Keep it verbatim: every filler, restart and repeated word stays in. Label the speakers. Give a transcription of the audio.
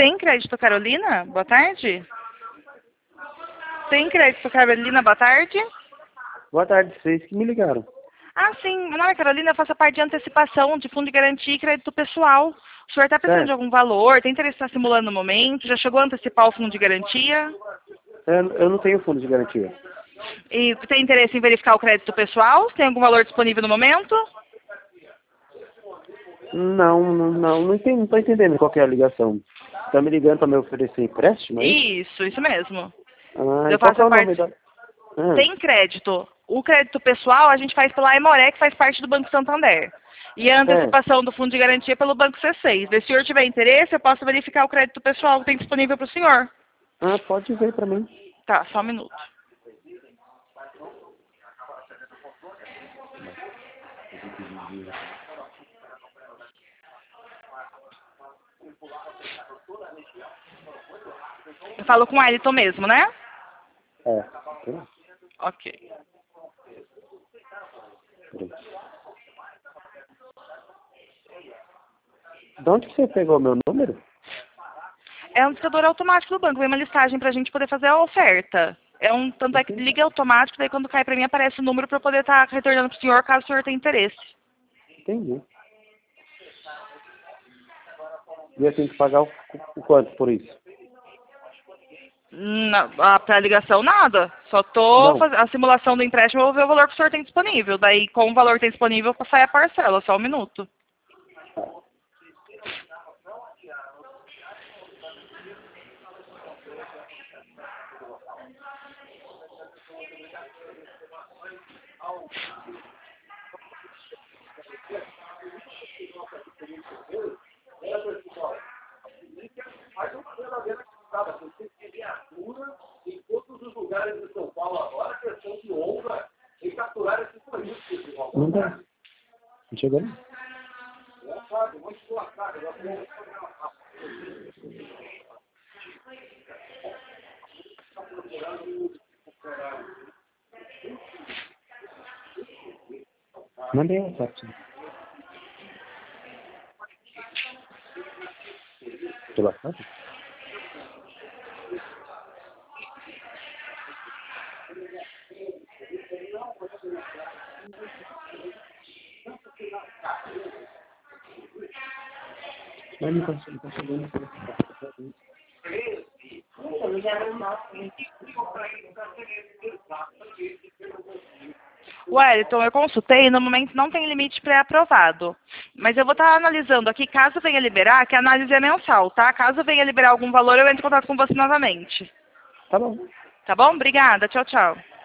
Speaker 1: Tem crédito, Carolina? Boa tarde. Tem crédito, Carolina? Boa tarde.
Speaker 2: Boa tarde, vocês que me ligaram.
Speaker 1: Ah, sim. Meu nome é Carolina, eu faço parte de antecipação de fundo de garantia e crédito pessoal. O senhor está precisando
Speaker 2: Certo.
Speaker 1: de algum valor? Tem interesse em estar simulando no momento? Já chegou a antecipar o fundo de garantia?
Speaker 2: Eu, eu não tenho fundo de garantia.
Speaker 1: E tem interesse em verificar o crédito pessoal? Tem algum valor disponível no momento?
Speaker 2: Não, não, não, não entendi, não tô entendendo qual que é a ligação. Tá me ligando para me oferecer empréstimo, é isso?
Speaker 1: Isso, isso mesmo.
Speaker 2: Ah,
Speaker 1: Eu
Speaker 2: e qual que
Speaker 1: faço
Speaker 2: é
Speaker 1: a
Speaker 2: o nome
Speaker 1: parte...
Speaker 2: da... Ah,
Speaker 1: Tem crédito. O crédito pessoal a gente faz pela Aimoré, que faz parte do Banco Santander. E a
Speaker 2: certo.
Speaker 1: antecipação do fundo de garantia pelo Banco C seis. Se o senhor tiver interesse, eu posso verificar o crédito pessoal que tem disponível para o senhor.
Speaker 2: Ah, pode ver para mim.
Speaker 1: Tá, só um minuto. Eu falo com o Ailton mesmo, né?
Speaker 2: É. Peraí,
Speaker 1: Ok.
Speaker 2: peraí. De onde que você pegou meu número?
Speaker 1: É um indicador automático do banco. Vem uma listagem para a gente poder fazer a oferta. É um, tanto é que liga automático, daí quando cai para mim aparece o número para eu poder estar retornando para o senhor, caso o senhor tenha interesse.
Speaker 2: Entendi. E eu tenho que pagar o, o quanto por isso?
Speaker 1: Para a ligação, nada. Só tô
Speaker 2: Não.
Speaker 1: fazendo a simulação do empréstimo, eu vou ver o valor que o senhor tem disponível. Daí, com o valor que tem disponível, sai a parcela, só um minuto.
Speaker 2: Não dá. Não chegou não. Mandei um WhatsApp. Pelo WhatsApp? Mas não tá, não tá chegando pelo WhatsApp.
Speaker 1: Wellington, eu consultei e no momento não tem limite pré-aprovado. Mas eu vou estar analisando aqui, caso venha liberar, que a análise é mensal, tá? Caso venha liberar algum valor, eu entro em contato com você novamente.
Speaker 2: Tá bom.
Speaker 1: Tá bom? Obrigada. Tchau, tchau.